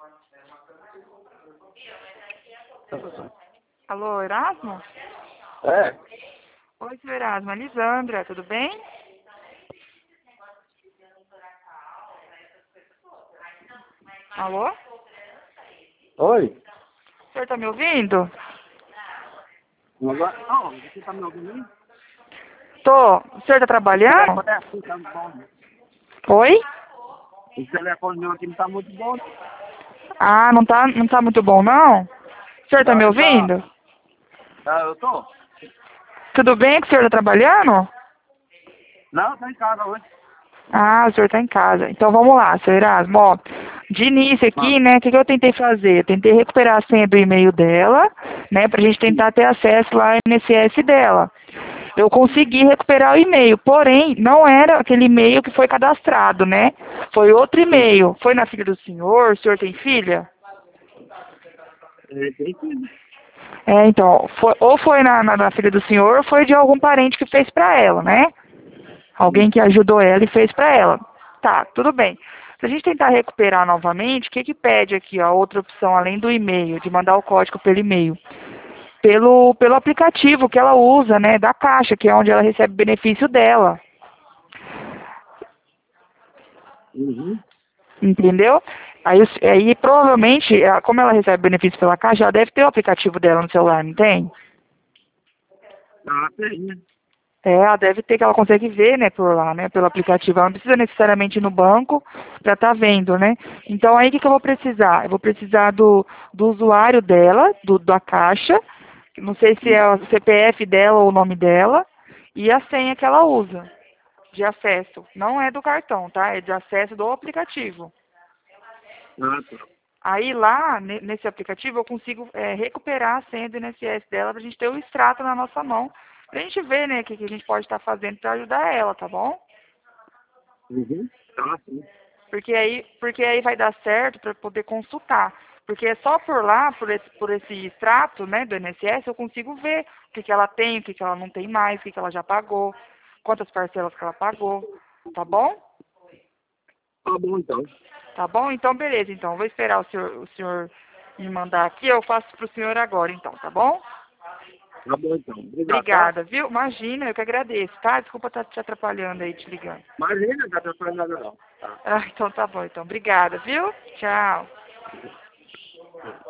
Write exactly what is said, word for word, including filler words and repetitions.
Alô, Erasmo? É. Oi, senhor Erasmo. É Lisandra, tudo bem? Alô? Oi? O senhor tá me ouvindo? Agora, não, você tá me ouvindo aí? Tô. O senhor tá O trabalhando? telefone é assim, tá bom. Oi? O telefone meu aqui não tá muito bom. Ah, não tá, não tá muito bom, não? O senhor tá Não, me ele tá... ouvindo? Ah, eu tô? Tudo bem que o senhor tá trabalhando? Não, eu tô em casa hoje. Ah, o senhor tá em casa. Então vamos lá, senhor Erasmo. Ó, de início aqui, Mano, né, o que, que eu tentei fazer? Eu tentei recuperar a senha do e-mail dela, né, pra gente tentar ter acesso lá ao I N S S dela. Eu consegui recuperar o e-mail, porém, não era aquele e-mail que foi cadastrado, né? Foi outro sim. e-mail. Foi na filha do senhor? O senhor tem filha? É, tem que... É, então, foi, ou foi na, na, na filha do senhor, ou foi de algum parente que fez pra ela, né? Alguém Sim. que ajudou ela e fez pra ela. Tá, tudo bem. Se a gente tentar recuperar novamente, o que que pede aqui, ó, outra opção, além do e-mail, de mandar o código pelo e-mail? Pelo, pelo aplicativo que ela usa, né, da Caixa, que é onde ela recebe o benefício dela. Uhum. Entendeu? Aí, os- aí provavelmente, ela- como ela recebe benefício pela Caixa, ela deve ter o aplicativo dela no celular, não tem? Ah, tem, né? É, ela deve ter, que ela consegue ver, né, por lá, né, pelo aplicativo. Ela não precisa necessariamente ir no banco para estar vendo, né? Então, aí o que, que eu vou precisar? Eu vou precisar do, do usuário dela, do, da Caixa, não sei se é o C P F dela ou o nome dela, e a senha que ela usa de acesso. Não é do cartão, tá? É de acesso do aplicativo. Ah, tá. Aí lá, ne- nesse aplicativo, eu consigo é, recuperar a senha do I N S S dela pra gente ter o extrato na nossa mão. Pra gente ver, né, o que, que a gente pode estar fazendo pra ajudar ela, tá bom? Uhum. Tá, sim. Porque aí, porque aí vai dar certo pra poder consultar. Porque é só por lá, por esse, por esse extrato, né, do I N S S, eu consigo ver o que, que ela tem, o que, que ela não tem mais, o que, que ela já pagou, quantas parcelas que ela pagou, tá bom? Tá bom, então. Tá bom? Então, beleza. Então, eu vou esperar o senhor, o senhor me mandar aqui. Eu faço pro senhor agora, então, tá bom? Tá bom, então. Obrigado, tá? Obrigada, viu? Imagina, eu que agradeço, tá? Desculpa estar te atrapalhando aí, te ligando. Imagina, não tá atrapalhando nada não. Tá. Ah, então tá bom, então. Obrigada, viu? Tchau.